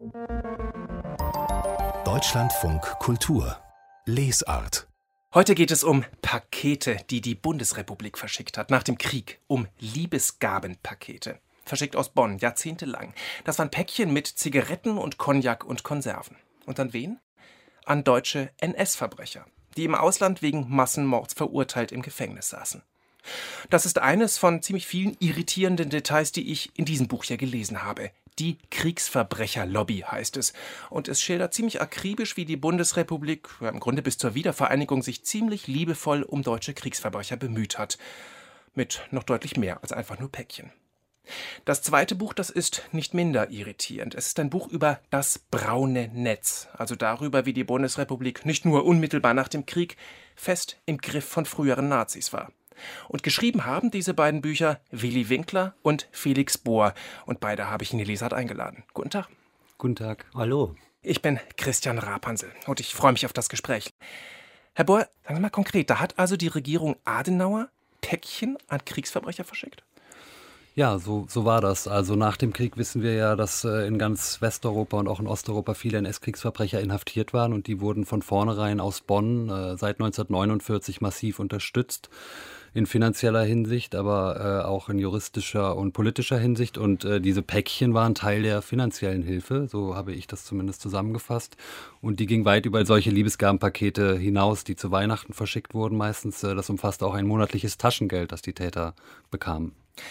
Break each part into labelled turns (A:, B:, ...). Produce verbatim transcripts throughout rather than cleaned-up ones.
A: Deutschlandfunk Kultur Lesart.
B: Heute geht es um Pakete, die die Bundesrepublik verschickt hat nach dem Krieg, um Liebesgabenpakete. Verschickt aus Bonn, jahrzehntelang. Das waren Päckchen mit Zigaretten und Cognac und Konserven. Und an wen? An deutsche N S-Verbrecher, die im Ausland wegen Massenmords verurteilt im Gefängnis saßen. Das ist eines von ziemlich vielen irritierenden Details, die ich in diesem Buch hier gelesen habe. Die Kriegsverbrecherlobby heißt es. Und es schildert ziemlich akribisch, wie die Bundesrepublik, ja, im Grunde bis zur Wiedervereinigung, sich ziemlich liebevoll um deutsche Kriegsverbrecher bemüht hat. Mit noch deutlich mehr als einfach nur Päckchen. Das zweite Buch, das ist nicht minder irritierend. Es ist ein Buch über das braune Netz, also darüber, wie die Bundesrepublik nicht nur unmittelbar nach dem Krieg fest im Griff von früheren Nazis war. Und geschrieben haben diese beiden Bücher Willi Winkler und Felix Bohr. Und beide habe ich in die Lesart eingeladen. Guten Tag.
C: Guten Tag. Hallo.
B: Ich bin Christian Rapansel und ich freue mich auf das Gespräch. Herr Bohr, sagen Sie mal konkret, da hat also die Regierung Adenauer Päckchen an Kriegsverbrecher verschickt?
C: Ja, so, so war das. Also nach dem Krieg wissen wir ja, dass äh, in ganz Westeuropa und auch in Osteuropa viele N S-Kriegsverbrecher inhaftiert waren und die wurden von vornherein aus Bonn äh, seit neunzehnhundertneunundvierzig massiv unterstützt. In finanzieller Hinsicht, aber äh, auch in juristischer und politischer Hinsicht. Und äh, diese Päckchen waren Teil der finanziellen Hilfe, so habe ich das zumindest zusammengefasst. Und die ging weit über solche Liebesgabenpakete hinaus, die zu Weihnachten verschickt wurden meistens. Äh, das umfasste auch ein monatliches Taschengeld, das die Täter bekamen.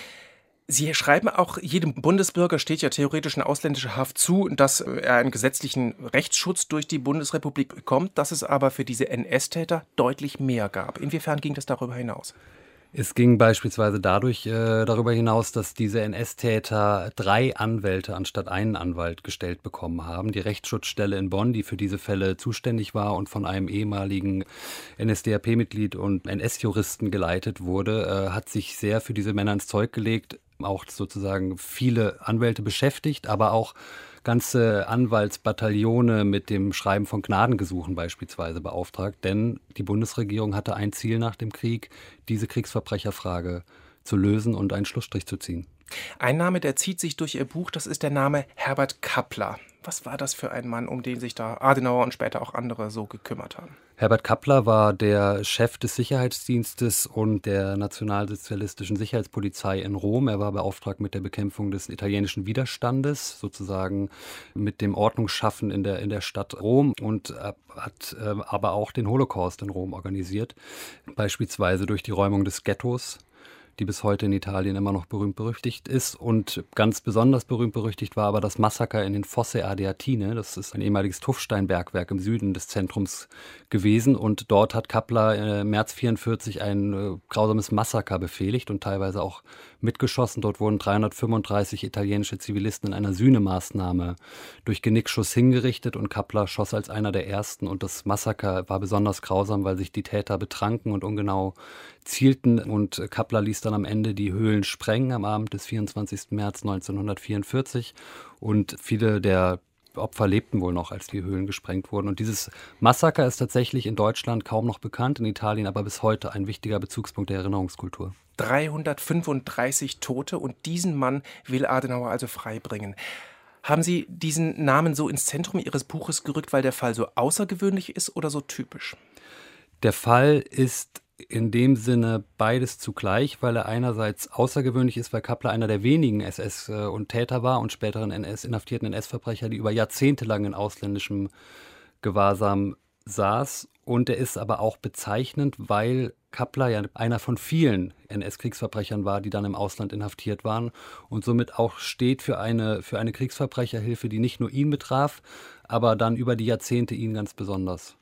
B: Sie schreiben auch, jedem Bundesbürger steht ja theoretisch eine ausländische Haft zu, dass er einen gesetzlichen Rechtsschutz durch die Bundesrepublik bekommt, dass es aber für diese N S-Täter deutlich mehr gab. Inwiefern ging das darüber hinaus?
C: Es ging beispielsweise dadurch äh, darüber hinaus, dass diese N S-Täter drei Anwälte anstatt einen Anwalt gestellt bekommen haben. Die Rechtsschutzstelle in Bonn, die für diese Fälle zuständig war und von einem ehemaligen N S D A P-Mitglied und N S-Juristen geleitet wurde, äh, hat sich sehr für diese Männer ins Zeug gelegt, auch sozusagen viele Anwälte beschäftigt, aber auch ganze Anwaltsbataillone mit dem Schreiben von Gnadengesuchen beispielsweise beauftragt. Denn die Bundesregierung hatte ein Ziel nach dem Krieg, diese Kriegsverbrecherfrage zu lösen und einen Schlussstrich zu ziehen.
B: Ein Name, der zieht sich durch Ihr Buch, das ist der Name Herbert Kappler. Was war das für ein Mann, um den sich da Adenauer und später auch andere so gekümmert haben?
C: Herbert Kappler war der Chef des Sicherheitsdienstes und der nationalsozialistischen Sicherheitspolizei in Rom. Er war beauftragt mit der Bekämpfung des italienischen Widerstandes, sozusagen mit dem Ordnungsschaffen in der, in der Stadt Rom und hat äh, aber auch den Holocaust in Rom organisiert, beispielsweise durch die Räumung des Ghettos, die bis heute in Italien immer noch berühmt-berüchtigt ist. Und ganz besonders berühmt-berüchtigt war aber das Massaker in den Fosse Ardeatine. Das ist ein ehemaliges Tuffsteinbergwerk im Süden des Zentrums gewesen. Und dort hat Kappler im äh, März vierundvierzig ein äh, grausames Massaker befehligt und teilweise auch mitgeschossen. Dort wurden dreihundertfünfunddreißig italienische Zivilisten in einer Sühnemaßnahme durch Genickschuss hingerichtet und Kappler schoss als einer der ersten. Und das Massaker war besonders grausam, weil sich die Täter betranken und ungenau zielten. Und Kappler ließ dann am Ende die Höhlen sprengen am Abend des vierundzwanzigsten März neunzehnhundertvierundvierzig. Und viele der Opfer lebten wohl noch, als die Höhlen gesprengt wurden. Und dieses Massaker ist tatsächlich in Deutschland kaum noch bekannt, in Italien aber bis heute ein wichtiger Bezugspunkt der Erinnerungskultur.
B: dreihundertfünfunddreißig Tote und diesen Mann will Adenauer also freibringen. Haben Sie diesen Namen so ins Zentrum Ihres Buches gerückt, weil der Fall so außergewöhnlich ist oder so typisch?
C: Der Fall ist in dem Sinne beides zugleich, weil er einerseits außergewöhnlich ist, weil Kappler einer der wenigen S S- und Täter war und späteren N S inhaftierten N S-Verbrecher, die über Jahrzehnte lang in ausländischem Gewahrsam saß. Und er ist aber auch bezeichnend, weil Kappler ja einer von vielen N S-Kriegsverbrechern war, die dann im Ausland inhaftiert waren und somit auch steht für eine, für eine Kriegsverbrecherhilfe, die nicht nur ihn betraf, aber dann über die Jahrzehnte ihn ganz besonders.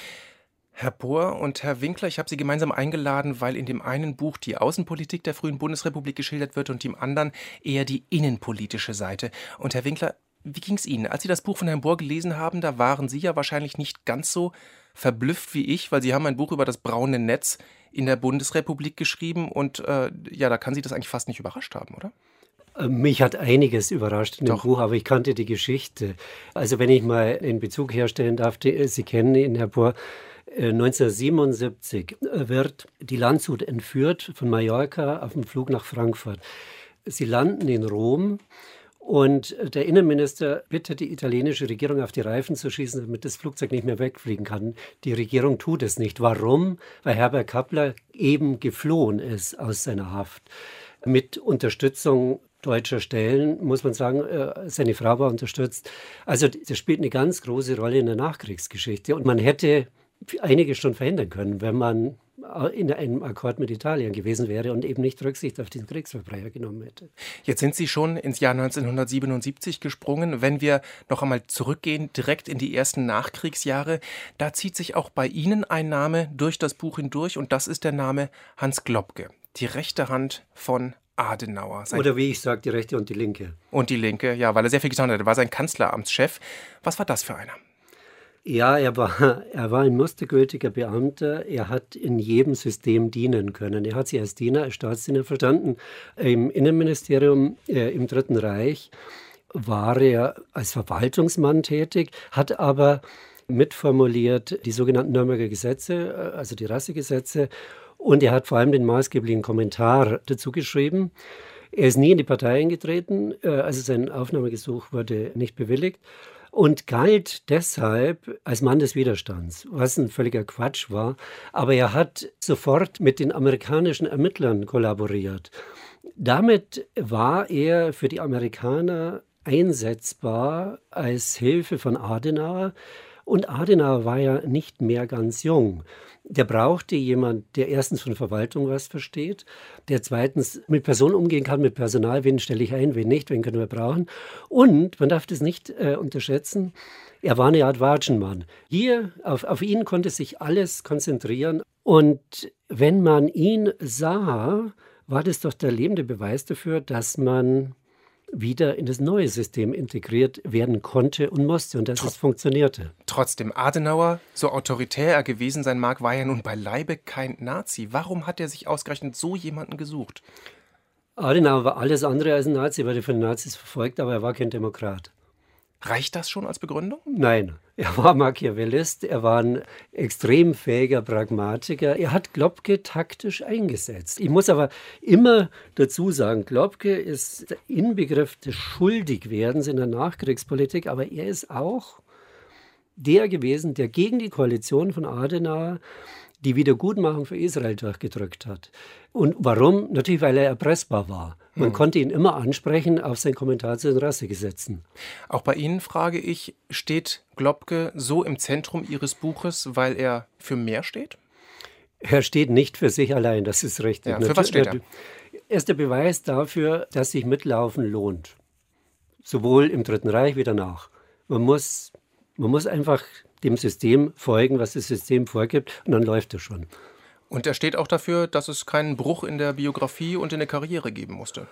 B: Herr Bohr und Herr Winkler, ich habe Sie gemeinsam eingeladen, weil in dem einen Buch die Außenpolitik der frühen Bundesrepublik geschildert wird und im anderen eher die innenpolitische Seite. Und Herr Winkler, wie ging es Ihnen? Als Sie das Buch von Herrn Bohr gelesen haben, da waren Sie ja wahrscheinlich nicht ganz so verblüfft wie ich, weil Sie haben ein Buch über das braune Netz in der Bundesrepublik geschrieben und äh, ja, da kann Sie das eigentlich fast nicht überrascht haben, oder?
D: Mich hat einiges überrascht in dem
B: Doch.
D: Buch, aber ich kannte die Geschichte. Also wenn ich mal einen Bezug herstellen darf, die, Sie kennen ihn, Herr Bohr, neunzehnhundertsiebenundsiebzig wird die Landshut entführt von Mallorca auf dem Flug nach Frankfurt. Sie landen in Rom Und der Innenminister bittet die italienische Regierung, auf die Reifen zu schießen, damit das Flugzeug nicht mehr wegfliegen kann. Die Regierung tut es nicht. Warum? Weil Herbert Kappler eben geflohen ist aus seiner Haft. Mit Unterstützung deutscher Stellen, muss man sagen, seine Frau war unterstützt. Also das spielt eine ganz große Rolle in der Nachkriegsgeschichte. Und man hätte einige schon verhindern können, wenn man in einem Akkord mit Italien gewesen wäre und eben nicht Rücksicht auf den Kriegsverbrecher genommen hätte.
B: Jetzt sind Sie schon ins Jahr neunzehnhundertsiebenundsiebzig gesprungen. Wenn wir noch einmal zurückgehen, direkt in die ersten Nachkriegsjahre, da zieht sich auch bei Ihnen ein Name durch das Buch hindurch und das ist der Name Hans Globke, die rechte Hand von Adenauer. Sein
D: Oder wie ich sage, die Rechte und die Linke.
B: Und die Linke, ja, weil er sehr viel getan hat. Er war sein Kanzleramtschef. Was war das für einer?
D: Ja, er war, er war ein mustergültiger Beamter. Er hat in jedem System dienen können. Er hat sich als Diener, als Staatsdiener verstanden. Im Innenministerium, äh, im Dritten Reich, war er als Verwaltungsmann tätig, hat aber mitformuliert die sogenannten Nürnberger Gesetze, also die Rassegesetze. Und er hat vor allem den maßgeblichen Kommentar dazu geschrieben. Er ist nie in die Partei eingetreten, äh, also sein Aufnahmegesuch wurde nicht bewilligt. Und galt deshalb als Mann des Widerstands, was ein völliger Quatsch war. Aber er hat sofort mit den amerikanischen Ermittlern kollaboriert. Damit war er für die Amerikaner einsetzbar als Hilfe von Adenauer. Und Adenauer war ja nicht mehr ganz jung. Der brauchte jemanden, der erstens von Verwaltung was versteht, der zweitens mit Personen umgehen kann, mit Personal, wen stelle ich ein, wen nicht, wen können wir brauchen. Und, man darf das nicht äh, unterschätzen, er war eine Art Watschenmann. Hier, auf, auf ihn konnte sich alles konzentrieren. Und wenn man ihn sah, war das doch der lebende Beweis dafür, dass man wieder in das neue System integriert werden konnte und musste und dass Tr- es funktionierte.
B: Trotzdem, Adenauer, so autoritär er gewesen sein mag, war ja nun beileibe kein Nazi. Warum hat er sich ausgerechnet so jemanden gesucht?
D: Adenauer war alles andere als ein Nazi, wurde von den Nazis verfolgt, aber er war kein Demokrat.
B: Reicht das schon als Begründung?
D: Nein, er war Machiavellist, er war ein extrem fähiger Pragmatiker. Er hat Globke taktisch eingesetzt. Ich muss aber immer dazu sagen, Globke ist der Inbegriff des Schuldigwerdens in der Nachkriegspolitik, aber er ist auch der gewesen, der gegen die Koalition von Adenauer die Wiedergutmachung für Israel durchgedrückt hat. Und warum? Natürlich, weil er erpressbar war. Man hm. konnte ihn immer ansprechen auf sein Kommentar zu den Rassegesetzen.
B: Auch bei Ihnen frage ich, steht Globke so im Zentrum Ihres Buches, weil er für mehr steht?
D: Er steht nicht für sich allein, das ist richtig.
B: Ja, für was steht er?
D: Er ist der Beweis dafür, dass sich Mitlaufen lohnt. Sowohl im Dritten Reich wie danach. Man muss, man muss einfach dem System folgen, was das System vorgibt, und dann läuft es schon.
B: Und er steht auch dafür, dass es keinen Bruch in der Biografie und in der Karriere geben musste.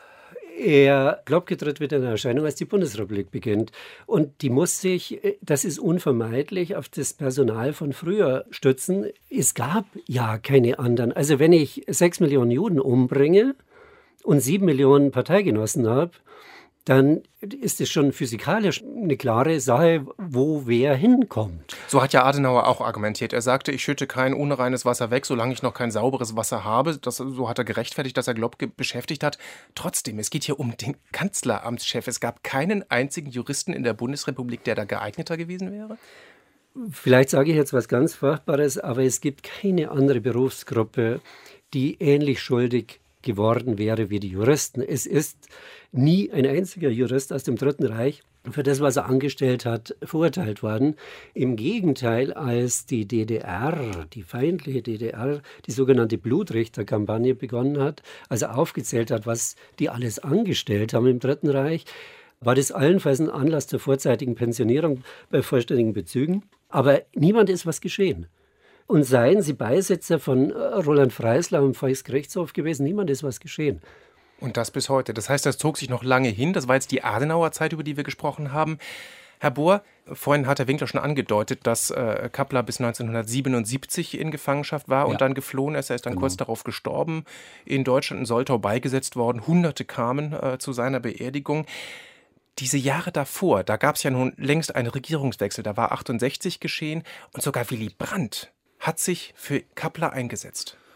D: Er, Globke tritt wieder in Erscheinung, als die Bundesrepublik beginnt. Und die muss sich, das ist unvermeidlich, auf das Personal von früher stützen. Es gab ja keine anderen. Also wenn ich sechs Millionen Juden umbringe und sieben Millionen Parteigenossen habe, dann ist es schon physikalisch eine klare Sache, wo wer hinkommt.
B: So hat ja Adenauer auch argumentiert. Er sagte, ich schütte kein unreines Wasser weg, solange ich noch kein sauberes Wasser habe. Das, so hat er gerechtfertigt, dass er Globke beschäftigt hat. Trotzdem, es geht hier um den Kanzleramtschef. Es gab keinen einzigen Juristen in der Bundesrepublik, der da geeigneter gewesen wäre?
D: Vielleicht sage ich jetzt was ganz Furchtbares, aber es gibt keine andere Berufsgruppe, die ähnlich schuldig geworden wäre wie die Juristen. Es ist nie ein einziger Jurist aus dem Dritten Reich für das, was er angestellt hat, verurteilt worden. Im Gegenteil, als die D D R, die feindliche D D R, die sogenannte Blutrichterkampagne begonnen hat, also aufgezählt hat, was die alles angestellt haben im Dritten Reich, war das allenfalls ein Anlass zur vorzeitigen Pensionierung bei vollständigen Bezügen. Aber niemand ist was geschehen. Und seien Sie Beisitzer von Roland Freisler am Volksgerichtshof gewesen, niemand ist was geschehen.
B: Und das bis heute. Das heißt, das zog sich noch lange hin. Das war jetzt die Adenauer-Zeit, über die wir gesprochen haben. Herr Bohr, vorhin hat Herr Winkler schon angedeutet, dass äh, Kappler bis neunzehnhundertsiebenundsiebzig in Gefangenschaft war und ja. dann geflohen ist. Er ist dann genau. kurz darauf gestorben, in Deutschland in Soltau beigesetzt worden. Hunderte kamen äh, zu seiner Beerdigung. Diese Jahre davor, da gab es ja nun längst einen Regierungswechsel. Da war achtundsechzig geschehen und sogar Willy Brandt hat sich für Kappler eingesetzt.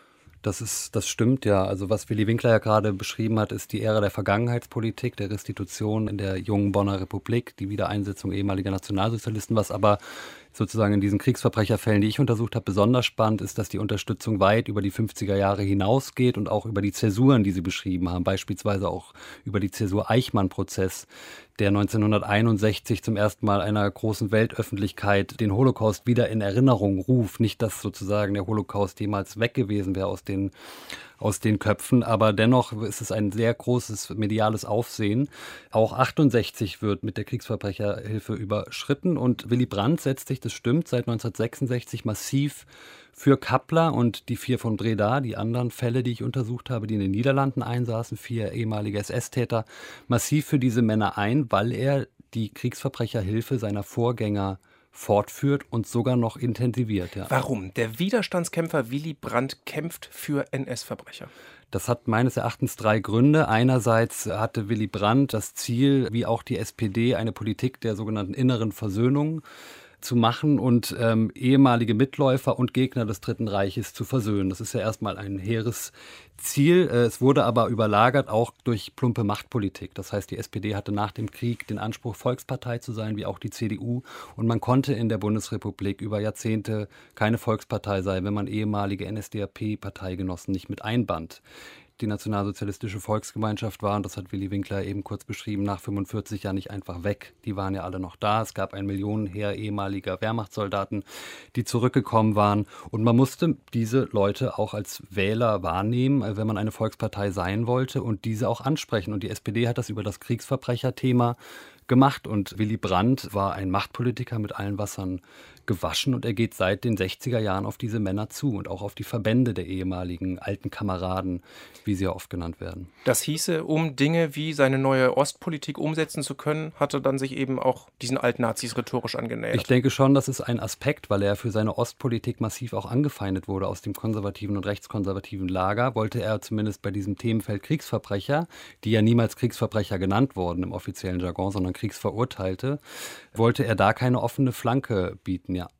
C: Das ist, das stimmt ja. Also was Willy Winkler ja gerade beschrieben hat, ist die Ära der Vergangenheitspolitik, der Restitution in der jungen Bonner Republik, die Wiedereinsetzung ehemaliger Nationalsozialisten. Was aber sozusagen in diesen Kriegsverbrecherfällen, die ich untersucht habe, besonders spannend ist, dass die Unterstützung weit über die fünfziger Jahre hinausgeht und auch über die Zäsuren, die Sie beschrieben haben, beispielsweise auch über die Zäsur Eichmann-Prozess, der neunzehnhunderteinundsechzig zum ersten Mal einer großen Weltöffentlichkeit den Holocaust wieder in Erinnerung ruft. Nicht, dass sozusagen der Holocaust jemals weg gewesen wäre aus den, aus den Köpfen, aber dennoch ist es ein sehr großes mediales Aufsehen. Auch achtundsechzig wird mit der Kriegsverbrecherhilfe überschritten und Willy Brandt setzt sich, das stimmt, seit neunzehnhundertsechsundsechzig massiv für Kappler und die vier von Breda, die anderen Fälle, die ich untersucht habe, die in den Niederlanden einsaßen, vier ehemalige S S-Täter, massiv für diese Männer ein, weil er die Kriegsverbrecherhilfe seiner Vorgänger fortführt und sogar noch intensiviert. Ja.
B: Warum? Der Widerstandskämpfer Willy Brandt kämpft für N S-Verbrecher.
C: Das hat meines Erachtens drei Gründe. Einerseits hatte Willy Brandt das Ziel, wie auch die S P D, eine Politik der sogenannten inneren Versöhnung zu machen und ähm, ehemalige Mitläufer und Gegner des Dritten Reiches zu versöhnen. Das ist ja erstmal ein hehres Ziel. Es wurde aber überlagert auch durch plumpe Machtpolitik. Das heißt, die S P D hatte nach dem Krieg den Anspruch, Volkspartei zu sein, wie auch die C D U. Und man konnte in der Bundesrepublik über Jahrzehnte keine Volkspartei sein, wenn man ehemalige N S D A P-Parteigenossen nicht mit einband. Die nationalsozialistische Volksgemeinschaft war, und das hat Willy Winkler eben kurz beschrieben, nach fünfundvierzig ja nicht einfach weg. Die waren ja alle noch da. Es gab ein Millionenheer ehemaliger Wehrmachtssoldaten, die zurückgekommen waren. Und man musste diese Leute auch als Wähler wahrnehmen, wenn man eine Volkspartei sein wollte und diese auch ansprechen. Und die S P D hat das über das Kriegsverbrecherthema gemacht. Und Willy Brandt war ein Machtpolitiker mit allen Wassern gewaschen und er geht seit den sechziger Jahren auf diese Männer zu und auch auf die Verbände der ehemaligen alten Kameraden, wie sie ja oft genannt werden.
B: Das hieße, um Dinge wie seine neue Ostpolitik umsetzen zu können, hatte dann sich eben auch diesen Altnazis rhetorisch angenähert.
C: Ich denke schon, das ist ein Aspekt, weil er für seine Ostpolitik massiv auch angefeindet wurde aus dem konservativen und rechtskonservativen Lager, wollte er zumindest bei diesem Themenfeld Kriegsverbrecher, die ja niemals Kriegsverbrecher genannt wurden im offiziellen Jargon, sondern Kriegsverurteilte, wollte er da keine offene Flanke bieten. Ja.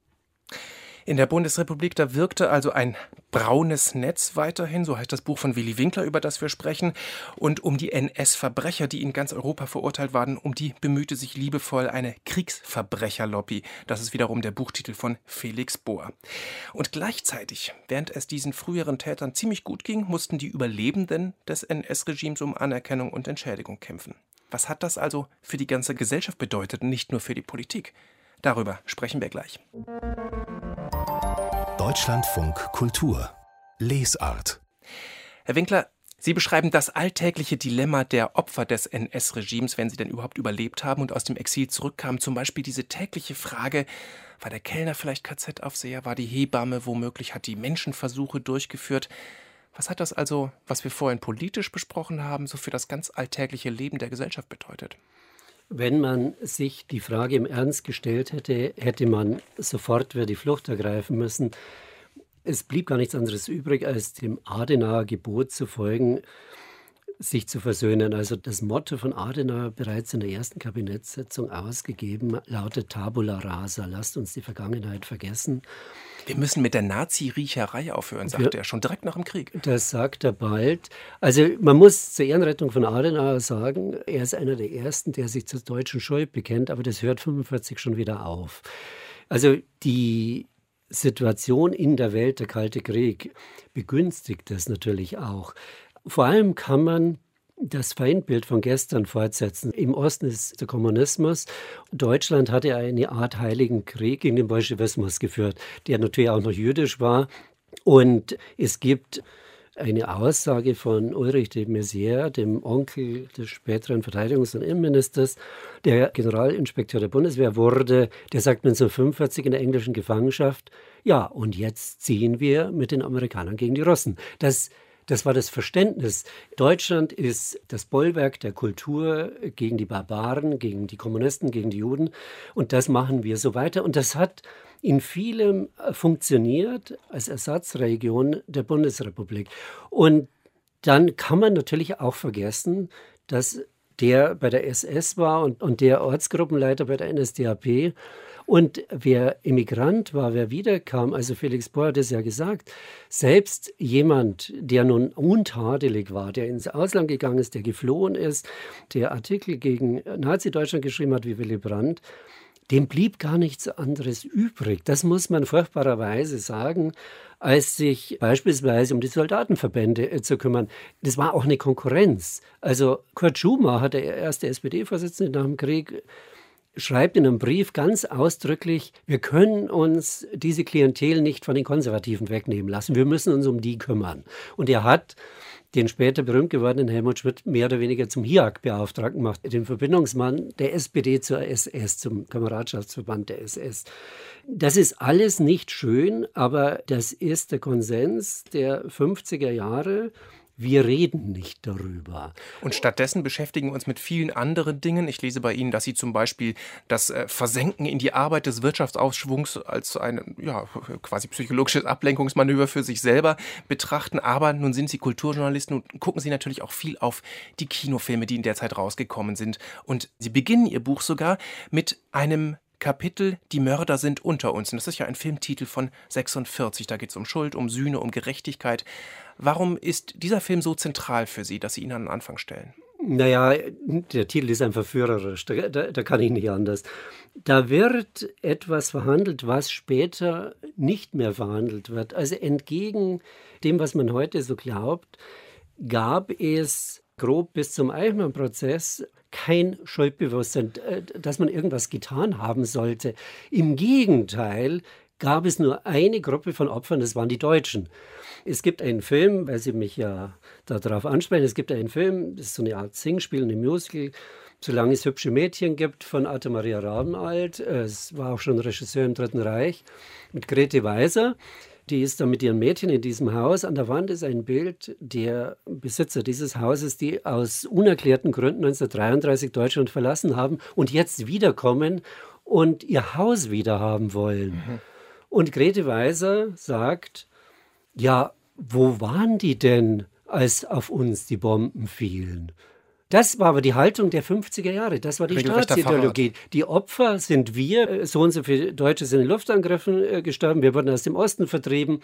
B: In der Bundesrepublik, da wirkte also ein braunes Netz weiterhin, so heißt das Buch von Willy Winkler, über das wir sprechen. Und um die N S-Verbrecher, die in ganz Europa verurteilt waren, um die bemühte sich liebevoll eine Kriegsverbrecherlobby. Das ist wiederum der Buchtitel von Felix Bohr. Und gleichzeitig, während es diesen früheren Tätern ziemlich gut ging, mussten die Überlebenden des N S-Regimes um Anerkennung und Entschädigung kämpfen. Was hat das also für die ganze Gesellschaft bedeutet und nicht nur für die Politik? Darüber sprechen wir gleich.
A: Deutschlandfunk Kultur Lesart.
B: Herr Winkler, Sie beschreiben das alltägliche Dilemma der Opfer des N S-Regimes, wenn sie denn überhaupt überlebt haben und aus dem Exil zurückkamen. Zum Beispiel diese tägliche Frage, war der Kellner vielleicht K Z-Aufseher, war die Hebamme womöglich, hat die Menschenversuche durchgeführt? Was hat das also, was wir vorhin politisch besprochen haben, so für das ganz alltägliche Leben der Gesellschaft bedeutet?
D: Wenn man sich die Frage im Ernst gestellt hätte, hätte man sofort wieder die Flucht ergreifen müssen. Es blieb gar nichts anderes übrig, als dem Adenauer Gebot zu folgen, sich zu versöhnen. Also das Motto von Adenauer, bereits in der ersten Kabinettssitzung ausgegeben, lautet Tabula rasa, lasst uns die Vergangenheit vergessen.
B: Wir müssen mit der Nazi-Riecherei aufhören, sagt ja, er, schon direkt nach dem Krieg.
D: Das sagt er bald. Also man muss zur Ehrenrettung von Adenauer sagen, er ist einer der Ersten, der sich zur deutschen Schuld bekennt, aber das hört fünfundvierzig schon wieder auf. Also die Situation in der Welt, der Kalte Krieg, begünstigt das natürlich auch. Vor allem kann man das Feindbild von gestern fortsetzen. Im Osten ist der Kommunismus. Deutschland hatte eine Art Heiligen Krieg gegen den Bolschewismus geführt, der natürlich auch noch jüdisch war. Und es gibt eine Aussage von Ulrich de Maizière, dem Onkel des späteren Verteidigungs- und Innenministers, der Generalinspekteur der Bundeswehr wurde. Der sagt neunzehnhundertfünfundvierzig in der englischen Gefangenschaft, ja, und jetzt ziehen wir mit den Amerikanern gegen die Russen. Das Das war das Verständnis. Deutschland ist das Bollwerk der Kultur gegen die Barbaren, gegen die Kommunisten, gegen die Juden. Und das machen wir so weiter. Und das hat in vielem funktioniert als Ersatzregion der Bundesrepublik. Und dann kann man natürlich auch vergessen, dass der bei der S S war und, und der Ortsgruppenleiter bei der N S D A P. Und wer Immigrant war, wer wiederkam, also Felix Bohr hat es ja gesagt, selbst jemand, der nun untadelig war, der ins Ausland gegangen ist, der geflohen ist, der Artikel gegen Nazi-Deutschland geschrieben hat wie Willy Brandt, dem blieb gar nichts anderes übrig. Das muss man furchtbarerweise sagen, als sich beispielsweise um die Soldatenverbände äh, zu kümmern. Das war auch eine Konkurrenz. Also Kurt Schumacher, der erste S P D-Vorsitzende nach dem Krieg, schreibt in einem Brief ganz ausdrücklich, wir können uns diese Klientel nicht von den Konservativen wegnehmen lassen. Wir müssen uns um die kümmern. Und er hat den später berühmt gewordenen Helmut Schmidt mehr oder weniger zum H I A C-Beauftragten gemacht, den Verbindungsmann der S P D zur S S, zum Kameradschaftsverband der S S. Das ist alles nicht schön, aber das ist der Konsens der fünfziger Jahre. Wir reden nicht darüber.
B: Und stattdessen beschäftigen wir uns mit vielen anderen Dingen. Ich lese bei Ihnen, dass Sie zum Beispiel das äh, Versenken in die Arbeit des Wirtschaftsaufschwungs als ein ja, quasi psychologisches Ablenkungsmanöver für sich selber betrachten. Aber nun sind Sie Kulturjournalisten und gucken Sie natürlich auch viel auf die Kinofilme, die in der Zeit rausgekommen sind. Und Sie beginnen Ihr Buch sogar mit einem Kapitel Die Mörder sind unter uns. Und das ist ja ein Filmtitel von sechsundvierzig. Da geht es um Schuld, um Sühne, um Gerechtigkeit. Warum ist dieser Film so zentral für Sie, dass Sie ihn an den Anfang stellen?
D: Naja, der Titel ist einfach verführerisch. Da, da, da kann ich nicht anders. Da wird etwas verhandelt, was später nicht mehr verhandelt wird. Also entgegen dem, was man heute so glaubt, gab es grob bis zum Eichmann-Prozess kein Schuldbewusstsein, dass man irgendwas getan haben sollte. Im Gegenteil gab es nur eine Gruppe von Opfern, das waren die Deutschen. Es gibt einen Film, weil Sie mich ja darauf ansprechen, es gibt einen Film, das ist so eine Art Singspiel, eine Musical, Solange es hübsche Mädchen gibt, von Arthur Maria Rabenalt. Es war auch schon Regisseur im Dritten Reich, mit Grete Weiser. Die ist da mit ihren Mädchen in diesem Haus. An der Wand ist ein Bild der Besitzer dieses Hauses, die aus unerklärten Gründen neunzehnhundertdreiunddreißig Deutschland verlassen haben und jetzt wiederkommen und ihr Haus wiederhaben wollen. Mhm. Und Grete Weiser sagt, ja, wo waren die denn, als auf uns die Bomben fielen? Das war aber die Haltung der fünfziger Jahre. Das war die Staatsideologie. Die Opfer sind wir. So und so viele Deutsche sind in Luftangriffen gestorben. Wir wurden aus dem Osten vertrieben.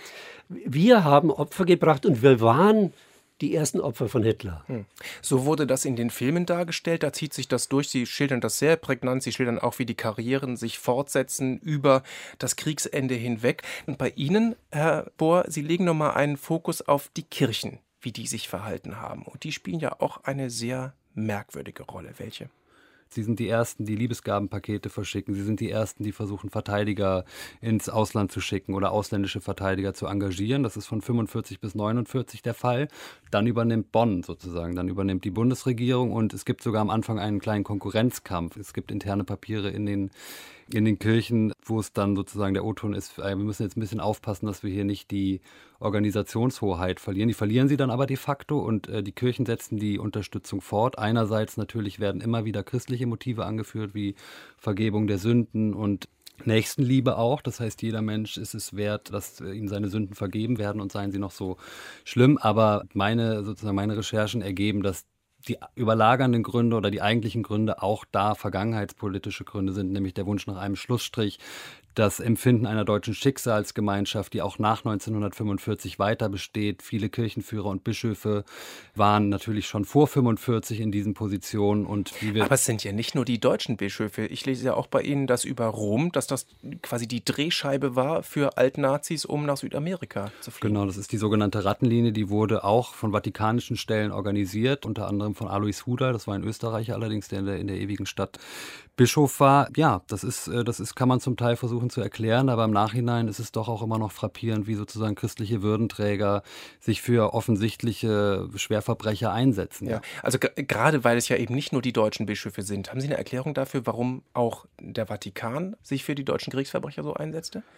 D: Wir haben Opfer gebracht und wir waren die ersten Opfer von Hitler.
B: Hm. So wurde das in den Filmen dargestellt. Da zieht sich das durch. Sie schildern das sehr prägnant. Sie schildern auch, wie die Karrieren sich fortsetzen über das Kriegsende hinweg. Und bei Ihnen, Herr Bohr, Sie legen nochmal einen Fokus auf die Kirchen, wie die sich verhalten haben. Und die spielen ja auch eine sehr merkwürdige Rolle. Welche?
C: Sie sind die Ersten, die Liebesgabenpakete verschicken. Sie sind die Ersten, die versuchen, Verteidiger ins Ausland zu schicken oder ausländische Verteidiger zu engagieren. Das ist von fünfundvierzig bis neunundvierzig der Fall. Dann übernimmt Bonn sozusagen, dann übernimmt die Bundesregierung und es gibt sogar am Anfang einen kleinen Konkurrenzkampf. Es gibt interne Papiere in den in den Kirchen, wo es dann sozusagen der O-Ton ist, wir müssen jetzt ein bisschen aufpassen, dass wir hier nicht die Organisationshoheit verlieren. Die verlieren sie dann aber de facto und äh, die Kirchen setzen die Unterstützung fort. Einerseits natürlich werden immer wieder christliche Motive angeführt, wie Vergebung der Sünden und Nächstenliebe auch. Das heißt, jeder Mensch ist es wert, dass ihm seine Sünden vergeben werden und seien sie noch so schlimm. Aber meine, sozusagen meine Recherchen ergeben, dass die überlagernden Gründe oder die eigentlichen Gründe auch da vergangenheitspolitische Gründe sind, nämlich der Wunsch nach einem Schlussstrich, das Empfinden einer deutschen Schicksalsgemeinschaft, die auch nach neunzehnhundertfünfundvierzig weiter besteht. Viele Kirchenführer und Bischöfe waren natürlich schon vor fünfundvierzig in diesen Positionen. Und wie wir
B: Aber es sind ja nicht nur die deutschen Bischöfe. Ich lese ja auch bei Ihnen das über Rom, dass das quasi die Drehscheibe war für Altnazis, um nach Südamerika zu fliegen.
C: Genau, das ist die sogenannte Rattenlinie. Die wurde auch von vatikanischen Stellen organisiert, unter anderem von Alois Huda. Das war ein Österreicher allerdings, der in der, in der ewigen Stadt Bischof war. Ja, das ist, das ist, kann man zum Teil versuchen zu erklären, aber im Nachhinein ist es doch auch immer noch frappierend, wie sozusagen christliche Würdenträger sich für offensichtliche Schwerverbrecher einsetzen.
B: Ja, also g- gerade weil es ja eben nicht nur die deutschen Bischöfe sind. Haben Sie eine Erklärung dafür, warum auch der Vatikan sich für die deutschen Kriegsverbrecher so einsetzte?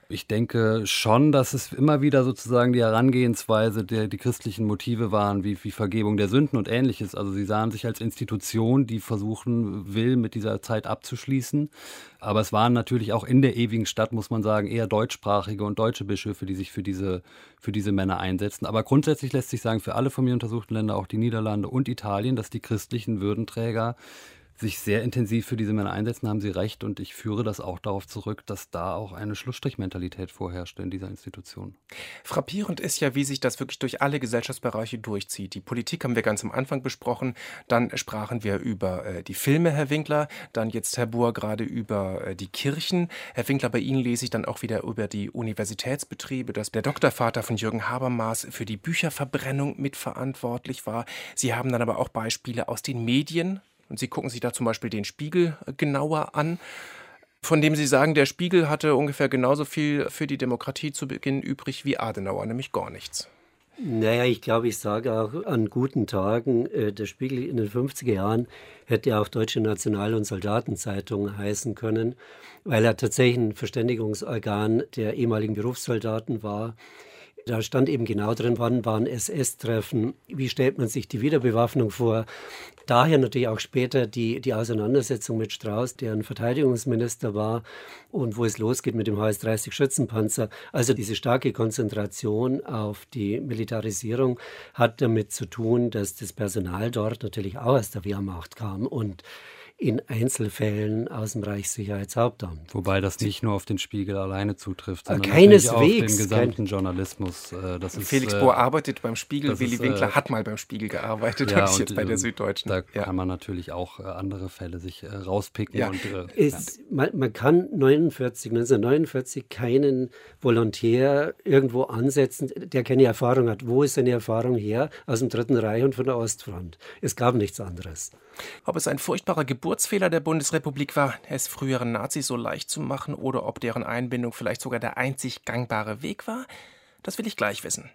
C: Ich denke schon, dass es immer wieder sozusagen die Herangehensweise der die christlichen Motive waren, wie, wie Vergebung der Sünden und Ähnliches. Also sie sahen sich als Institution, die versuchen will, mit dieser Zeit abzuschließen. Aber es waren natürlich auch in der ewigen Stadt, muss man sagen, eher deutschsprachige und deutsche Bischöfe, die sich für diese, für diese Männer einsetzen. Aber grundsätzlich lässt sich sagen, für alle von mir untersuchten Länder, auch die Niederlande und Italien, dass die christlichen Würdenträger sich sehr intensiv für diese Männer einsetzen, haben Sie recht. Und ich führe das auch darauf zurück, dass da auch eine Schlussstrichmentalität vorherrschte in dieser Institution.
B: Frappierend ist ja, wie sich das wirklich durch alle Gesellschaftsbereiche durchzieht. Die Politik haben wir ganz am Anfang besprochen. Dann sprachen wir über äh, die Filme, Herr Winkler. Dann jetzt, Herr Buhr, gerade über äh, die Kirchen. Herr Winkler, bei Ihnen lese ich dann auch wieder über die Universitätsbetriebe, dass der Doktorvater von Jürgen Habermas für die Bücherverbrennung mitverantwortlich war. Sie haben dann aber auch Beispiele aus den Medien. Und Sie gucken sich da zum Beispiel den Spiegel genauer an, von dem Sie sagen, der Spiegel hatte ungefähr genauso viel für die Demokratie zu Beginn übrig wie Adenauer, nämlich gar nichts.
D: Naja, ich glaube, ich sage auch an guten Tagen, äh, der Spiegel in den fünfziger Jahren hätte auch Deutsche National- und Soldatenzeitung heißen können, weil er tatsächlich ein Verständigungsorgan der ehemaligen Berufssoldaten war. Da stand eben genau drin, wann waren S S-Treffen, wie stellt man sich die Wiederbewaffnung vor. Daher natürlich auch später die, die Auseinandersetzung mit Strauß, der ein Verteidigungsminister war und wo es losgeht mit dem H S dreißig Schützenpanzer. Also diese starke Konzentration auf die Militarisierung hat damit zu tun, dass das Personal dort natürlich auch aus der Wehrmacht kam und in Einzelfällen aus dem Reichssicherheitshauptamt.
C: Wobei das nicht nur auf den Spiegel alleine zutrifft, sondern
D: Keineswegs,
C: natürlich auf den gesamten kein Journalismus. Das ist,
B: Felix Bohr arbeitet beim Spiegel, Willy
C: ist,
B: Winkler
C: äh,
B: hat mal beim Spiegel gearbeitet,
C: ja,
B: habe ich
C: und,
B: jetzt bei der Süddeutschen.
C: Da
B: ja.
C: kann man natürlich auch äh, andere Fälle sich äh, rauspicken.
B: Ja.
C: Und, äh,
D: es,
C: ja.
D: man, man kann neunzehnhundertneunundvierzig keinen Volontär irgendwo ansetzen, der keine Erfahrung hat. Wo ist seine Erfahrung her? Aus dem Dritten Reich und von der Ostfront. Es gab nichts anderes.
B: Ob es ein furchtbarer Geburtsfehler der Bundesrepublik war, es früheren Nazis so leicht zu machen, oder ob deren Einbindung vielleicht sogar der einzig gangbare Weg war, das will ich gleich wissen.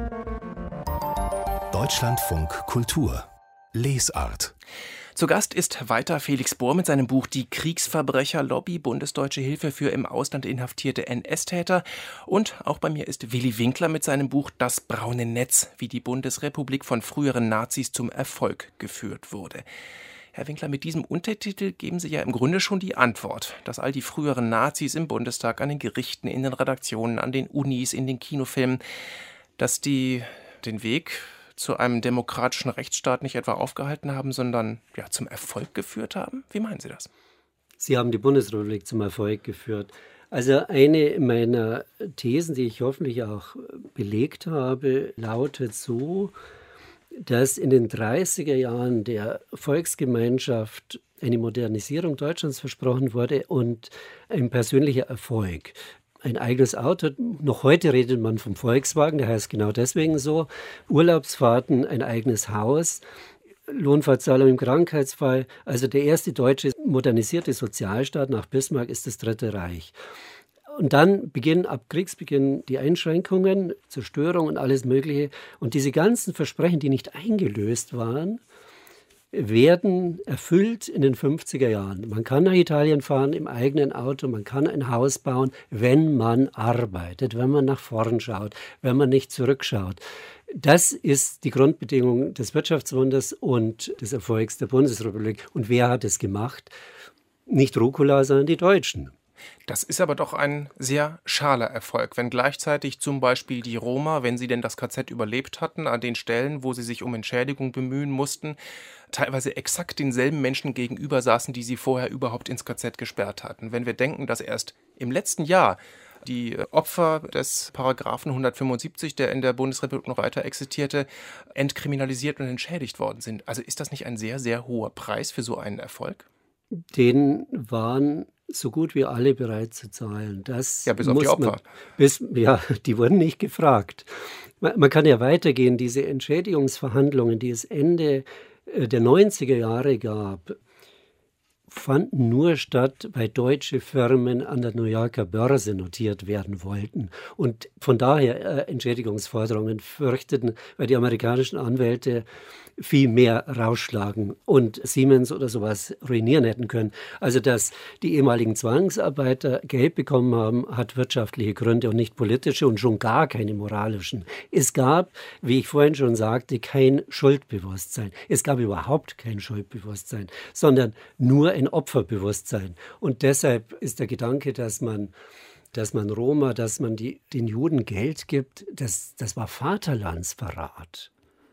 A: Deutschlandfunk Kultur Lesart.
B: Zu Gast ist weiter Felix Bohr mit seinem Buch Die Kriegsverbrecherlobby, bundesdeutsche Hilfe für im Ausland inhaftierte N S-Täter. Und auch bei mir ist Willy Winkler mit seinem Buch Das braune Netz, wie die Bundesrepublik von früheren Nazis zum Erfolg geführt wurde. Herr Winkler, mit diesem Untertitel geben Sie ja im Grunde schon die Antwort, dass all die früheren Nazis im Bundestag, an den Gerichten, in den Redaktionen, an den Unis, in den Kinofilmen, dass die den Weg zu einem demokratischen Rechtsstaat nicht etwa aufgehalten haben, sondern ja, zum Erfolg geführt haben? Wie meinen Sie das?
D: Sie haben die Bundesrepublik zum Erfolg geführt. Also eine meiner Thesen, die ich hoffentlich auch belegt habe, lautet so, dass in den dreißiger Jahren der Volksgemeinschaft eine Modernisierung Deutschlands versprochen wurde und ein persönlicher Erfolg. Ein eigenes Auto, noch heute redet man vom Volkswagen, der heißt genau deswegen so, Urlaubsfahrten, ein eigenes Haus, Lohnfortzahlung im Krankheitsfall. Also der erste deutsche modernisierte Sozialstaat nach Bismarck ist das Dritte Reich. Und dann beginnen ab Kriegsbeginn die Einschränkungen, Zerstörung und alles Mögliche. Und diese ganzen Versprechen, die nicht eingelöst waren, werden erfüllt in den fünfziger Jahren. Man kann nach Italien fahren im eigenen Auto, man kann ein Haus bauen, wenn man arbeitet, wenn man nach vorn schaut, wenn man nicht zurückschaut. Das ist die Grundbedingung des Wirtschaftswunders und des Erfolgs der Bundesrepublik. Und wer hat es gemacht? Nicht Rucola, sondern die Deutschen.
B: Das ist aber doch ein sehr schaler Erfolg, wenn gleichzeitig zum Beispiel die Roma, wenn sie denn das K Z überlebt hatten, an den Stellen, wo sie sich um Entschädigung bemühen mussten, teilweise exakt denselben Menschen gegenüber saßen, die sie vorher überhaupt ins K Z gesperrt hatten. Wenn wir denken, dass erst im letzten Jahr die Opfer des Paragraphen hundertfünfundsiebzig, der in der Bundesrepublik noch weiter existierte, entkriminalisiert und entschädigt worden sind. Also ist das nicht ein sehr, sehr hoher Preis für so einen Erfolg?
D: Den waren so gut wie alle bereit zu zahlen. Das
B: ja, bis auf die Opfer.
D: Man, bis, ja, die wurden nicht gefragt. Man, man kann ja weitergehen, diese Entschädigungsverhandlungen, die es Ende der neunziger Jahre gab, fanden nur statt, weil deutsche Firmen an der New Yorker Börse notiert werden wollten und von daher äh, Entschädigungsforderungen fürchteten, weil die amerikanischen Anwälte viel mehr rausschlagen und Siemens oder sowas ruinieren hätten können. Also, dass die ehemaligen Zwangsarbeiter Geld bekommen haben, hat wirtschaftliche Gründe und nicht politische und schon gar keine moralischen. Es gab, wie ich vorhin schon sagte, kein Schuldbewusstsein. Es gab überhaupt kein Schuldbewusstsein, sondern nur ein Opferbewusstsein. Und deshalb ist der Gedanke, dass man dass man Roma, dass man die, den Juden Geld gibt, das, das war Vaterlandsverrat.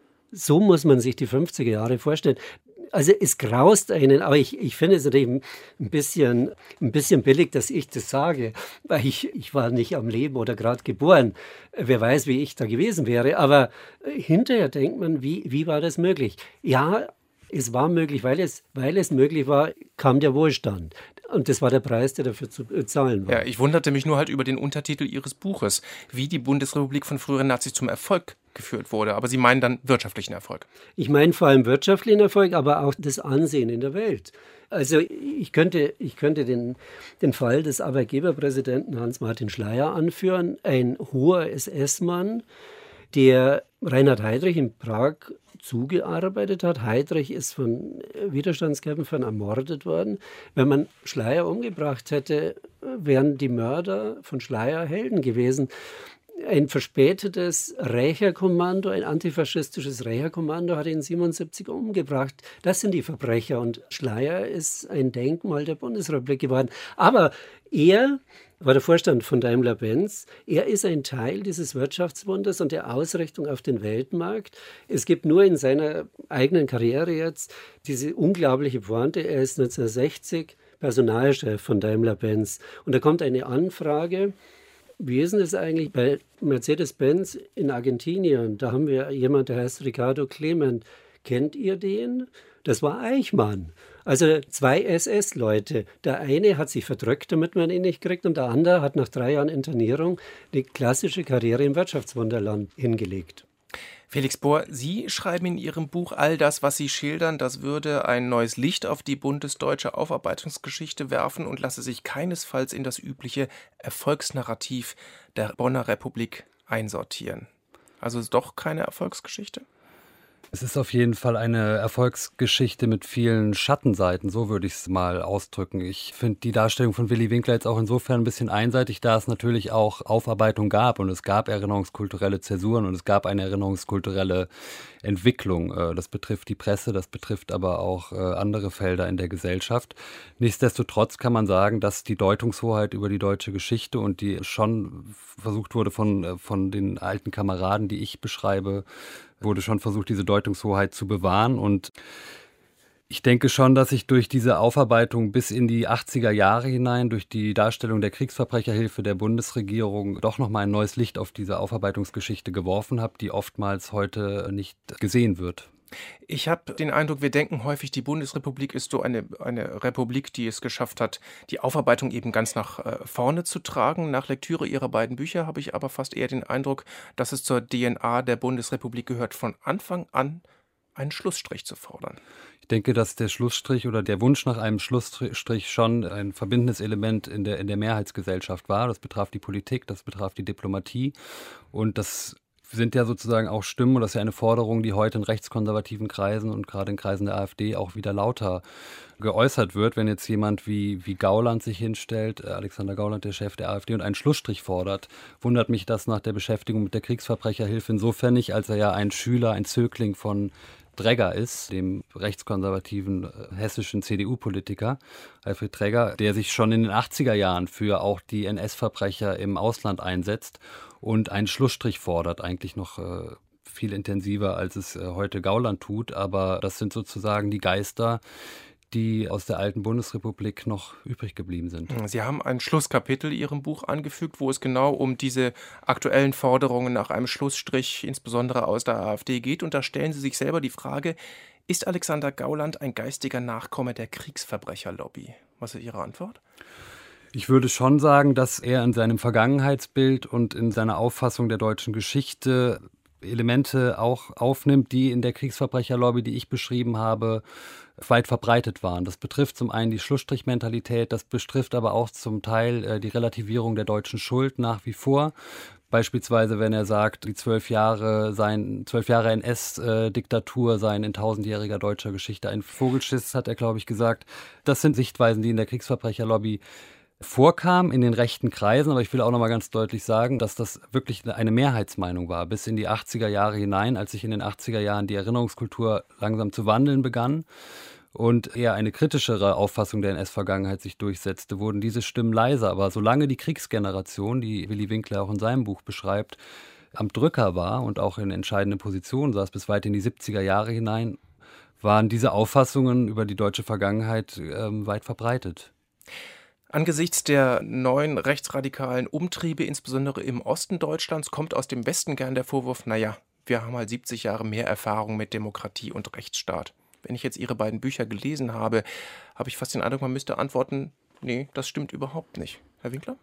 D: So muss man sich die fünfziger Jahre vorstellen. Also es graust einen, aber ich, ich finde es natürlich ein bisschen, ein bisschen billig, dass ich das sage, weil ich, ich war nicht am Leben oder gerade geboren. Wer weiß, wie ich da gewesen wäre. Aber hinterher denkt man, wie, wie war das möglich? Ja, es war möglich, weil es, weil es möglich war, kam der Wohlstand. Und das war der Preis, der dafür zu zahlen war.
B: Ja, ich wunderte mich nur halt über den Untertitel Ihres Buches, wie die Bundesrepublik von früheren Nazis zum Erfolg geführt wurde. Aber Sie meinen dann wirtschaftlichen Erfolg?
D: Ich meine vor allem wirtschaftlichen Erfolg, aber auch das Ansehen in der Welt. Also ich könnte, ich könnte den, den Fall des Arbeitgeberpräsidenten Hans-Martin Schleyer anführen, ein hoher S S-Mann, der Reinhard Heydrich in Prag zugearbeitet hat. Heydrich ist von Widerstandskämpfern ermordet worden. Wenn man Schleyer umgebracht hätte, wären die Mörder von Schleyer Helden gewesen. Ein verspätetes Rächerkommando, ein antifaschistisches Rächerkommando hat ihn siebenundsiebzig umgebracht. Das sind die Verbrecher und Schleyer ist ein Denkmal der Bundesrepublik geworden. Aber er war der Vorstand von Daimler-Benz. Er ist ein Teil dieses Wirtschaftswunders und der Ausrichtung auf den Weltmarkt. Es gibt nur in seiner eigenen Karriere jetzt diese unglaubliche Pointe. Er ist neunzehnhundertsechzig Personalchef von Daimler-Benz. Und da kommt eine Anfrage, wie ist denn das eigentlich bei Mercedes-Benz in Argentinien? Da haben wir jemanden, der heißt Ricardo Clement. Kennt ihr den? Das war Eichmann. Also zwei S S-Leute. Der eine hat sich verdrückt, damit man ihn nicht kriegt, und der andere hat nach drei Jahren Internierung die klassische Karriere im Wirtschaftswunderland hingelegt.
B: Felix Bohr, Sie schreiben in Ihrem Buch, all das, was Sie schildern, das würde ein neues Licht auf die bundesdeutsche Aufarbeitungsgeschichte werfen und lasse sich keinesfalls in das übliche Erfolgsnarrativ der Bonner Republik einsortieren. Also ist doch keine Erfolgsgeschichte?
C: Es ist auf jeden Fall eine Erfolgsgeschichte mit vielen Schattenseiten, so würde ich es mal ausdrücken. Ich finde die Darstellung von Willy Winkler jetzt auch insofern ein bisschen einseitig, da es natürlich auch Aufarbeitung gab und es gab erinnerungskulturelle Zäsuren und es gab eine erinnerungskulturelle Entwicklung. Das betrifft die Presse, das betrifft aber auch andere Felder in der Gesellschaft. Nichtsdestotrotz kann man sagen, dass die Deutungshoheit über die deutsche Geschichte und die schon versucht wurde von, von den alten Kameraden, die ich beschreibe, wurde schon versucht, diese Deutungshoheit zu bewahren. Und ich denke schon, dass ich durch diese Aufarbeitung bis in die achtziger Jahre hinein, durch die Darstellung der Kriegsverbrecherhilfe der Bundesregierung doch nochmal ein neues Licht auf diese Aufarbeitungsgeschichte geworfen habe, die oftmals heute nicht gesehen wird.
B: Ich habe den Eindruck, wir denken häufig, die Bundesrepublik ist so eine, eine Republik, die es geschafft hat, die Aufarbeitung eben ganz nach äh, vorne zu tragen. Nach Lektüre ihrer beiden Bücher habe ich aber fast eher den Eindruck, dass es zur D N A der Bundesrepublik gehört, von Anfang an einen Schlussstrich zu fordern.
C: Ich denke, dass der Schlussstrich oder der Wunsch nach einem Schlussstrich schon ein verbindendes Element in der, in der Mehrheitsgesellschaft war. Das betraf die Politik, das betraf die Diplomatie und das sind ja sozusagen auch Stimmen, und das ist ja eine Forderung, die heute in rechtskonservativen Kreisen und gerade in Kreisen der AfD auch wieder lauter geäußert wird, wenn jetzt jemand wie, wie Gauland sich hinstellt, Alexander Gauland, der Chef der AfD, und einen Schlussstrich fordert, wundert mich das nach der Beschäftigung mit der Kriegsverbrecherhilfe insofern nicht, als er ja ein Schüler, ein Zögling von Dregger ist, dem rechtskonservativen äh, hessischen C D U-Politiker, Alfred Dregger, der sich schon in den achtziger Jahren für auch die N S-Verbrecher im Ausland einsetzt und einen Schlussstrich fordert, eigentlich noch äh, viel intensiver, als es äh, heute Gauland tut. Aber das sind sozusagen die Geister, die aus der alten Bundesrepublik noch übrig geblieben sind.
B: Sie haben ein Schlusskapitel Ihrem Buch angefügt, wo es genau um diese aktuellen Forderungen nach einem Schlussstrich, insbesondere aus der AfD, geht. Und da stellen Sie sich selber die Frage, ist Alexander Gauland ein geistiger Nachkomme der Kriegsverbrecherlobby? Was ist Ihre Antwort?
C: Ich würde schon sagen, dass er in seinem Vergangenheitsbild und in seiner Auffassung der deutschen Geschichte Elemente auch aufnimmt, die in der Kriegsverbrecherlobby, die ich beschrieben habe, weit verbreitet waren. Das betrifft zum einen die Schlussstrichmentalität, das betrifft aber auch zum Teil äh, die Relativierung der deutschen Schuld nach wie vor. Beispielsweise, wenn er sagt, die zwölf Jahre, sein, zwölf Jahre N S-Diktatur seien in tausendjähriger deutscher Geschichte ein Vogelschiss, hat er, glaube ich, gesagt. Das sind Sichtweisen, die in der Kriegsverbrecherlobby vorkamen, in den rechten Kreisen. Aber ich will auch noch mal ganz deutlich sagen, dass das wirklich eine Mehrheitsmeinung war, bis in die achtziger Jahre hinein, als sich in den achtziger Jahren die Erinnerungskultur langsam zu wandeln begann und eher eine kritischere Auffassung der N S-Vergangenheit sich durchsetzte, wurden diese Stimmen leiser. Aber solange die Kriegsgeneration, die Willy Winkler auch in seinem Buch beschreibt, am Drücker war und auch in entscheidenden Positionen saß, bis weit in die siebziger Jahre hinein, waren diese Auffassungen über die deutsche Vergangenheit äh, weit verbreitet.
B: Angesichts der neuen rechtsradikalen Umtriebe, insbesondere im Osten Deutschlands, kommt aus dem Westen gern der Vorwurf, naja, wir haben halt siebzig Jahre mehr Erfahrung mit Demokratie und Rechtsstaat. Wenn ich jetzt Ihre beiden Bücher gelesen habe, habe ich fast den Eindruck, man müsste antworten, nee, das stimmt überhaupt nicht. Herr Winkler?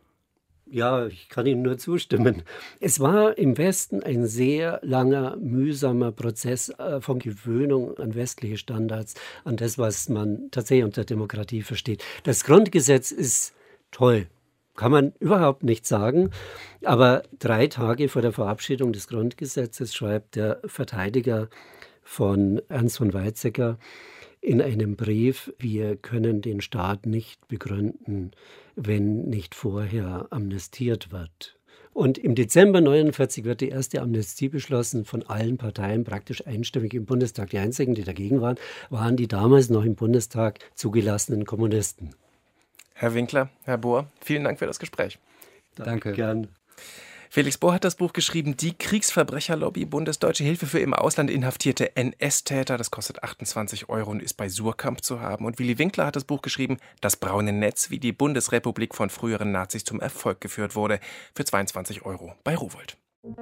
D: Ja, ich kann Ihnen nur zustimmen. Es war im Westen ein sehr langer, mühsamer Prozess von Gewöhnung an westliche Standards, an das, was man tatsächlich unter Demokratie versteht. Das Grundgesetz ist toll, kann man überhaupt nicht sagen. Aber drei Tage vor der Verabschiedung des Grundgesetzes schreibt der Verteidiger von Ernst von Weizsäcker in einem Brief, wir können den Staat nicht begründen, wenn nicht vorher amnestiert wird. Und im Dezember neunundvierzig wird die erste Amnestie beschlossen von allen Parteien, praktisch einstimmig im Bundestag. Die einzigen, die dagegen waren, waren die damals noch im Bundestag zugelassenen Kommunisten.
B: Herr Winkler, Herr Bohr, vielen Dank für das Gespräch.
C: Danke.
D: Gern.
B: Felix Bohr hat das Buch geschrieben, Die Kriegsverbrecherlobby, Bundesdeutsche Hilfe für im Ausland inhaftierte N S-Täter. Das kostet achtundzwanzig Euro und ist bei Suhrkamp zu haben. Und Willy Winkler hat das Buch geschrieben, Das braune Netz, wie die Bundesrepublik von früheren Nazis zum Erfolg geführt wurde, für zweiundzwanzig Euro bei Rowohlt.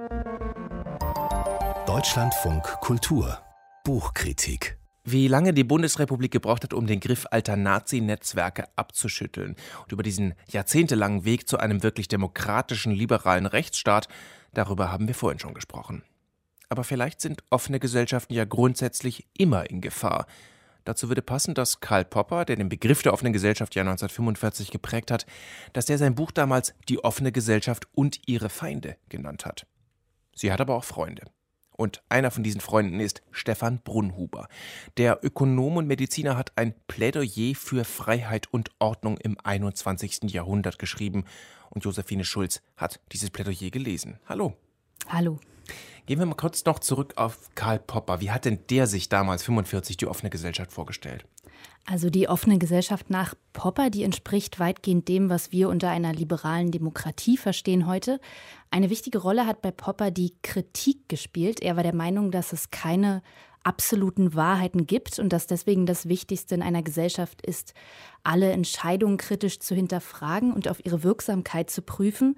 A: Deutschlandfunk Kultur Buchkritik.
B: Wie lange die Bundesrepublik gebraucht hat, um den Griff alter Nazi-Netzwerke abzuschütteln. Und über diesen jahrzehntelangen Weg zu einem wirklich demokratischen, liberalen Rechtsstaat, darüber haben wir vorhin schon gesprochen. Aber vielleicht sind offene Gesellschaften ja grundsätzlich immer in Gefahr. Dazu würde passen, dass Karl Popper, der den Begriff der offenen Gesellschaft ja neunzehnhundertfünfundvierzig geprägt hat, dass der sein Buch damals Die offene Gesellschaft und ihre Feinde genannt hat. Sie hat aber auch Freunde. Und einer von diesen Freunden ist Stefan Brunnhuber. Der Ökonom und Mediziner hat ein Plädoyer für Freiheit und Ordnung im einundzwanzigsten Jahrhundert geschrieben. Und Josephine Schulz hat dieses Plädoyer gelesen. Hallo.
E: Hallo.
B: Gehen wir mal kurz noch zurück auf Karl Popper. Wie hat denn der sich damals fünfundvierzig die offene Gesellschaft vorgestellt?
E: Also die offene Gesellschaft nach Popper, die entspricht weitgehend dem, was wir unter einer liberalen Demokratie verstehen heute. Eine wichtige Rolle hat bei Popper die Kritik gespielt. Er war der Meinung, dass es keine absoluten Wahrheiten gibt und dass deswegen das Wichtigste in einer Gesellschaft ist, alle Entscheidungen kritisch zu hinterfragen und auf ihre Wirksamkeit zu prüfen.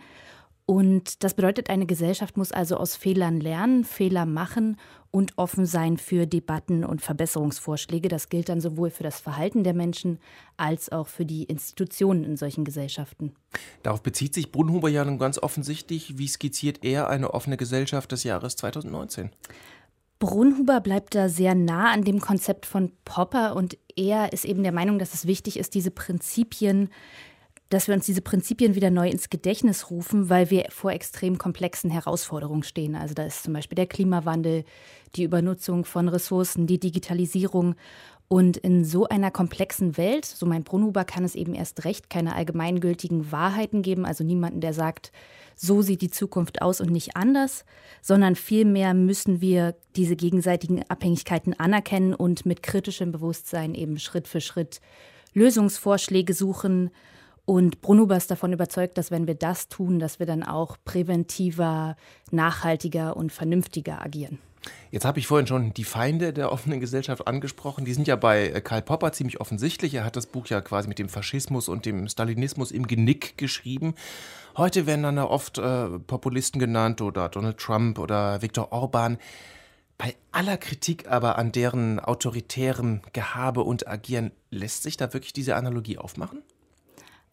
E: Und das bedeutet, eine Gesellschaft muss also aus Fehlern lernen, Fehler machen und offen sein für Debatten und Verbesserungsvorschläge. Das gilt dann sowohl für das Verhalten der Menschen als auch für die Institutionen in solchen Gesellschaften.
B: Darauf bezieht sich Brunnhuber ja nun ganz offensichtlich. Wie skizziert er eine offene Gesellschaft des Jahres zweitausendneunzehn?
E: Brunnhuber bleibt da sehr nah an dem Konzept von Popper und er ist eben der Meinung, dass es wichtig ist, diese Prinzipien dass wir uns diese Prinzipien wieder neu ins Gedächtnis rufen, weil wir vor extrem komplexen Herausforderungen stehen. Also da ist zum Beispiel der Klimawandel, die Übernutzung von Ressourcen, die Digitalisierung. Und in so einer komplexen Welt, so meint Brunnhuber, kann es eben erst recht keine allgemeingültigen Wahrheiten geben. Also niemanden, der sagt, so sieht die Zukunft aus und nicht anders, sondern vielmehr müssen wir diese gegenseitigen Abhängigkeiten anerkennen und mit kritischem Bewusstsein eben Schritt für Schritt Lösungsvorschläge suchen. Und Brunnhuber ist davon überzeugt, dass wenn wir das tun, dass wir dann auch präventiver, nachhaltiger und vernünftiger agieren.
B: Jetzt habe ich vorhin schon die Feinde der offenen Gesellschaft angesprochen. Die sind ja bei Karl Popper ziemlich offensichtlich. Er hat das Buch ja quasi mit dem Faschismus und dem Stalinismus im Genick geschrieben. Heute werden dann oft äh, Populisten genannt oder Donald Trump oder Viktor Orban. Bei aller Kritik aber an deren autoritärem Gehabe und Agieren, lässt sich da wirklich diese Analogie aufmachen?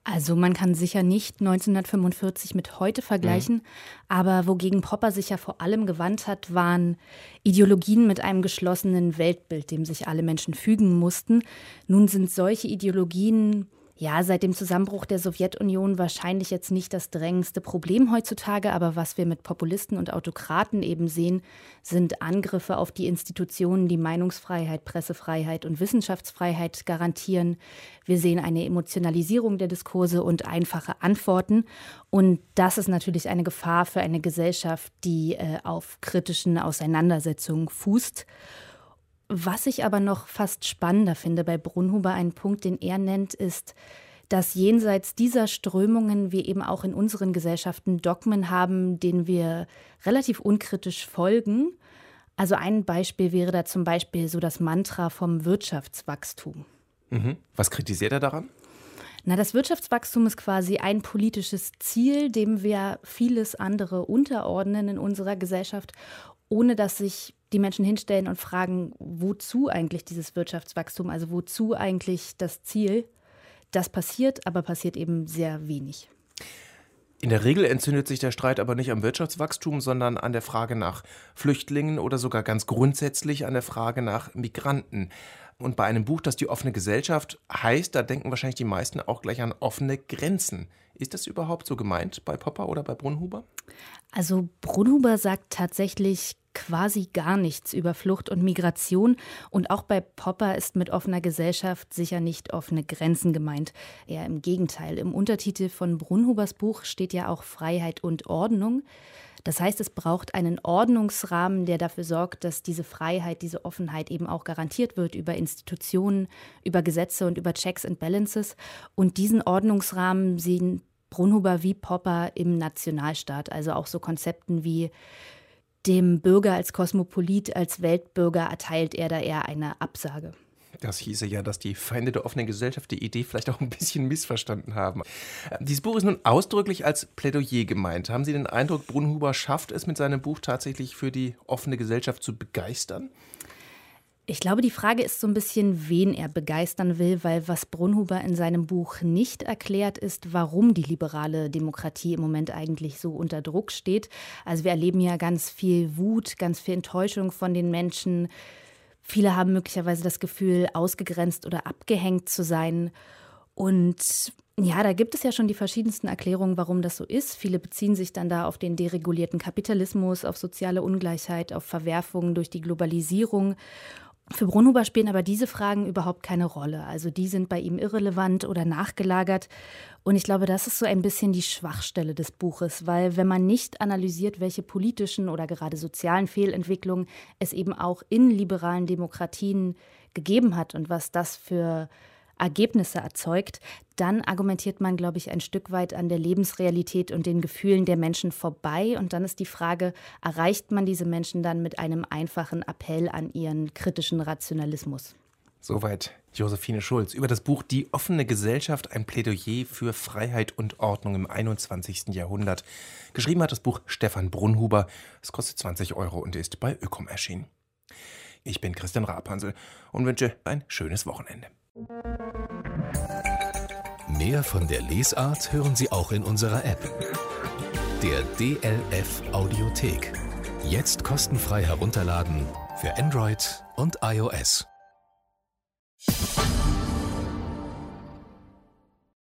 E: Also man kann sicher nicht neunzehnhundertfünfundvierzig mit heute vergleichen, mhm. aber wogegen Popper sich ja vor allem gewandt hat, waren Ideologien mit einem geschlossenen Weltbild, dem sich alle Menschen fügen mussten. Nun sind solche Ideologien ja seit dem Zusammenbruch der Sowjetunion wahrscheinlich jetzt nicht das drängendste Problem heutzutage, aber was wir mit Populisten und Autokraten eben sehen, sind Angriffe auf die Institutionen, die Meinungsfreiheit, Pressefreiheit und Wissenschaftsfreiheit garantieren. Wir sehen eine Emotionalisierung der Diskurse und einfache Antworten. Und das ist natürlich eine Gefahr für eine Gesellschaft, die äh, auf kritischen Auseinandersetzungen fußt. Was ich aber noch fast spannender finde bei Brunhuber, ein Punkt, den er nennt, ist, dass jenseits dieser Strömungen wir eben auch in unseren Gesellschaften Dogmen haben, denen wir relativ unkritisch folgen. Also ein Beispiel wäre da zum Beispiel so das Mantra vom Wirtschaftswachstum.
B: Mhm. Was kritisiert er daran?
E: Na, das Wirtschaftswachstum ist quasi ein politisches Ziel, dem wir vieles andere unterordnen in unserer Gesellschaft, ohne dass sich die Menschen hinstellen und fragen, wozu eigentlich dieses Wirtschaftswachstum, also wozu eigentlich das Ziel. Das passiert, aber passiert eben sehr wenig.
B: In der Regel entzündet sich der Streit aber nicht am Wirtschaftswachstum, sondern an der Frage nach Flüchtlingen oder sogar ganz grundsätzlich an der Frage nach Migranten. Und bei einem Buch, das die offene Gesellschaft heißt, da denken wahrscheinlich die meisten auch gleich an offene Grenzen. Ist das überhaupt so gemeint bei Popper oder bei Brunhuber?
E: Also Brunhuber sagt tatsächlich quasi gar nichts über Flucht und Migration. Und auch bei Popper ist mit offener Gesellschaft sicher nicht offene Grenzen gemeint. Eher im Gegenteil. Im Untertitel von Brunhubers Buch steht ja auch Freiheit und Ordnung. Das heißt, es braucht einen Ordnungsrahmen, der dafür sorgt, dass diese Freiheit, diese Offenheit eben auch garantiert wird über Institutionen, über Gesetze und über Checks and Balances. Und diesen Ordnungsrahmen sehen Brunhuber wie Popper im Nationalstaat, also auch so Konzepten wie dem Bürger als Kosmopolit, als Weltbürger erteilt er da eher eine Absage.
B: Das hieße ja, dass die Feinde der offenen Gesellschaft die Idee vielleicht auch ein bisschen missverstanden haben. Dieses Buch ist nun ausdrücklich als Plädoyer gemeint. Haben Sie den Eindruck, Brunhuber schafft es mit seinem Buch tatsächlich für die offene Gesellschaft zu begeistern?
E: Ich glaube, die Frage ist so ein bisschen, wen er begeistern will, weil was Brunhuber in seinem Buch nicht erklärt, ist, warum die liberale Demokratie im Moment eigentlich so unter Druck steht. Also wir erleben ja ganz viel Wut, ganz viel Enttäuschung von den Menschen. Viele haben möglicherweise das Gefühl, ausgegrenzt oder abgehängt zu sein. Und ja, da gibt es ja schon die verschiedensten Erklärungen, warum das so ist. Viele beziehen sich dann da auf den deregulierten Kapitalismus, auf soziale Ungleichheit, auf Verwerfungen durch die Globalisierung. Für Brunhuber spielen aber diese Fragen überhaupt keine Rolle. Also die sind bei ihm irrelevant oder nachgelagert. Und ich glaube, das ist so ein bisschen die Schwachstelle des Buches, weil wenn man nicht analysiert, welche politischen oder gerade sozialen Fehlentwicklungen es eben auch in liberalen Demokratien gegeben hat und was das für Ergebnisse erzeugt, dann argumentiert man, glaube ich, ein Stück weit an der Lebensrealität und den Gefühlen der Menschen vorbei. Und dann ist die Frage, erreicht man diese Menschen dann mit einem einfachen Appell an ihren kritischen Rationalismus?
B: Soweit Josephine Schulz über das Buch Die offene Gesellschaft, ein Plädoyer für Freiheit und Ordnung im einundzwanzigsten Jahrhundert. Geschrieben hat das Buch Stefan Brunhuber. Es kostet zwanzig Euro und ist bei Ökom erschienen. Ich bin Christian Rapansel und wünsche ein schönes Wochenende.
A: Mehr von der Lesart hören Sie auch in unserer App. Der D L F Audiothek. Jetzt kostenfrei herunterladen für Android und iOS.